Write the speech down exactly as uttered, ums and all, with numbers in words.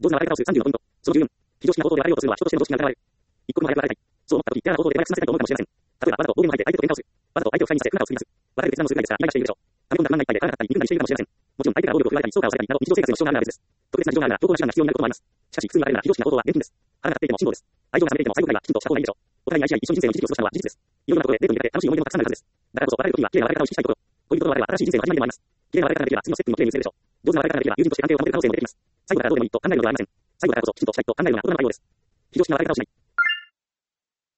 上手な笑い方をするさんじゅうのポイント。そのじゅうよん、非常識な行動であらようとするのは人としての常識が疑われる。一刻も早く笑いたい。そう思った時、嫌な行動で早く済ませたいと思うかもしれません。例えば、わざと暴言を吐いて相手と喧嘩をする。わざと相手を不快にさせ、不仲を作り出す。笑える決断をするぐらいですから、イライラしているでしょう。溜め込んだ不満がいっぱいで腹が立ったり、憎んだりしているかもしれません。もちろん、相手が暴力を振るわれたり、ストーカーをされたりなど、日常生活への支障があるのは別です。特別な事情があるなら、強硬な手段が必要になることもあります。しかし、普通に笑えるなら、非常識な行動は現金です。腹が立っていても辛抱です。愛情が冷めていても最後くらいはきちんとした方がいいでしょう。お互いに愛し合い、一緒に人生の一時を過ごしたのは事実です。いろいろなことでデートに出かけ、楽しい思い出もたくさんあるはずです。だからこそ、笑える時は、綺麗な笑い方を意識したいところ。恋人との別れは新しい人生の始まりでもあります。綺麗な笑い方ができれば、次のステップにも綺麗に移れるでしょう。上手な笑い方ができれば、友人として関係を保てる可能性も出てきます。最後だからどうでもいいと考えるのではありません。最後だからこそ、きちんとしたいと考えるような大人の対応です。非常識な笑い方をしない。